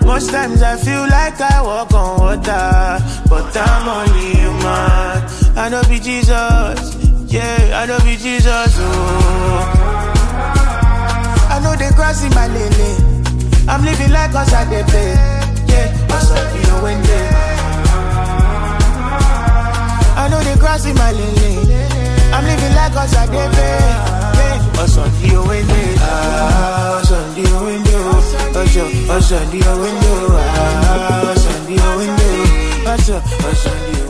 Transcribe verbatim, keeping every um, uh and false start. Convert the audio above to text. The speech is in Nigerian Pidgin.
Most times I feel like I walk on water, but I'm only human. I know be Jesus, yeah, I know be Jesus, oh. I know they crossing my lane. I'm living like us at the pay, yeah, us at the window. I know they crossing my lane. I'm living like us at the pay, yeah, us on the window, ah, us on the window, us on the window, ah, us on the window, us on the window.